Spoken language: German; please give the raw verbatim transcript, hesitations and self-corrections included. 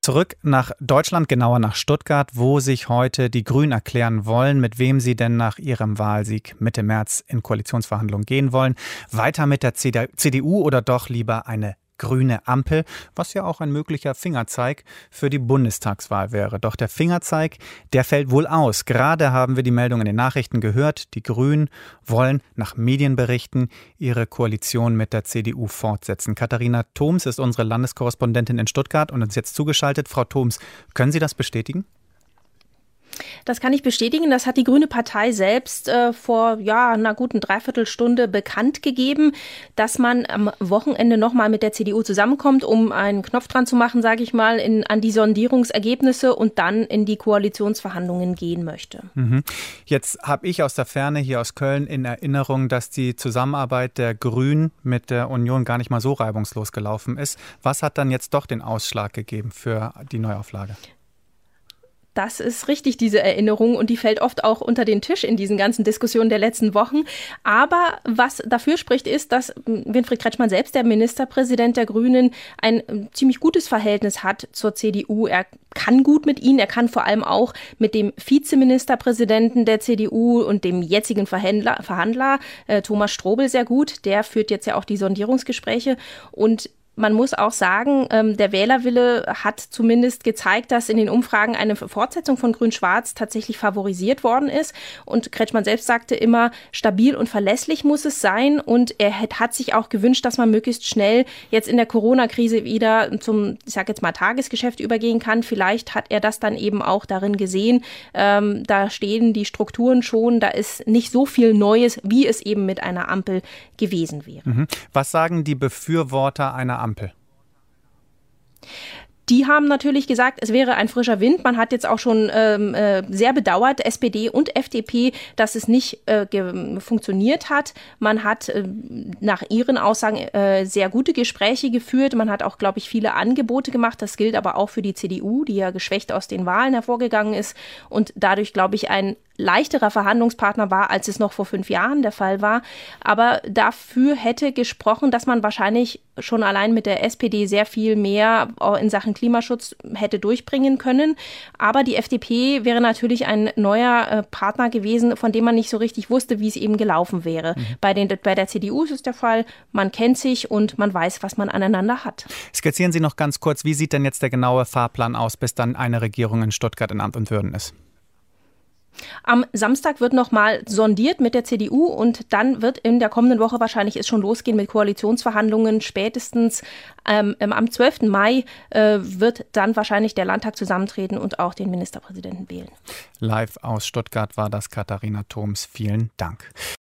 Zurück nach Deutschland, genauer nach Stuttgart, wo sich heute die Grünen erklären wollen, mit wem sie denn nach ihrem Wahlsieg Mitte März in Koalitionsverhandlungen gehen wollen. Weiter mit der C D U oder doch lieber eine grüne Ampel, was ja auch ein möglicher Fingerzeig für die Bundestagswahl wäre. Doch der Fingerzeig, der fällt wohl aus. Gerade haben wir die Meldung in den Nachrichten gehört, die Grünen wollen nach Medienberichten ihre Koalition mit der C D U fortsetzen. Katharina Thoms ist unsere Landeskorrespondentin in Stuttgart und uns jetzt zugeschaltet. Frau Thoms, können Sie das bestätigen? Das kann ich bestätigen. Das hat die Grüne Partei selbst äh, vor ja, einer guten Dreiviertelstunde bekannt gegeben, dass man am Wochenende nochmal mit der C D U zusammenkommt, um einen Knopf dran zu machen, sage ich mal, in, an die Sondierungsergebnisse und dann in die Koalitionsverhandlungen gehen möchte. Mhm. Jetzt habe ich aus der Ferne hier aus Köln in Erinnerung, dass die Zusammenarbeit der Grünen mit der Union gar nicht mal so reibungslos gelaufen ist. Was hat dann jetzt doch den Ausschlag gegeben für die Neuauflage? Das ist richtig, diese Erinnerung, und die fällt oft auch unter den Tisch in diesen ganzen Diskussionen der letzten Wochen. Aber was dafür spricht, ist, dass Winfried Kretschmann selbst, der Ministerpräsident der Grünen, ein ziemlich gutes Verhältnis hat zur C D U. Er kann gut mit ihnen, er kann vor allem auch mit dem Vizeministerpräsidenten der C D U und dem jetzigen Verhandler, Verhandler äh, Thomas Strobel sehr gut. Der führt jetzt ja auch die Sondierungsgespräche, und man muss auch sagen, der Wählerwille hat zumindest gezeigt, dass in den Umfragen eine Fortsetzung von Grün-Schwarz tatsächlich favorisiert worden ist. Und Kretschmann selbst sagte immer, stabil und verlässlich muss es sein. Und er hat sich auch gewünscht, dass man möglichst schnell jetzt in der Corona-Krise wieder zum, ich sage jetzt mal, Tagesgeschäft übergehen kann. Vielleicht hat er das dann eben auch darin gesehen. Ähm, da stehen die Strukturen schon, da ist nicht so viel Neues, wie es eben mit einer Ampel gewesen wäre. Mhm. Was sagen die Befürworter einer Ampel? Ampel. Die haben natürlich gesagt, es wäre ein frischer Wind. Man hat jetzt auch schon ähm, äh, sehr bedauert, S P D und F D P, dass es nicht äh, ge- funktioniert hat. Man hat äh, nach ihren Aussagen äh, sehr gute Gespräche geführt. Man hat auch, glaube ich, viele Angebote gemacht. Das gilt aber auch für die C D U, die ja geschwächt aus den Wahlen hervorgegangen ist und dadurch, glaube ich, ein leichterer Verhandlungspartner war, als es noch vor fünf Jahren der Fall war. Aber dafür hätte gesprochen, dass man wahrscheinlich schon allein mit der S P D sehr viel mehr in Sachen Klimaschutz hätte durchbringen können. Aber die F D P wäre natürlich ein neuer Partner gewesen, von dem man nicht so richtig wusste, wie es eben gelaufen wäre. Mhm. Bei, den, bei der C D U ist es der Fall, man kennt sich und man weiß, was man aneinander hat. Skizzieren Sie noch ganz kurz, wie sieht denn jetzt der genaue Fahrplan aus, bis dann eine Regierung in Stuttgart in Amt und Würden ist? Am Samstag wird nochmal sondiert mit der C D U und dann wird in der kommenden Woche wahrscheinlich es schon losgehen mit Koalitionsverhandlungen. Spätestens ähm, am zwölften Mai äh, wird dann wahrscheinlich der Landtag zusammentreten und auch den Ministerpräsidenten wählen. Live aus Stuttgart war das Katharina Thoms. Vielen Dank.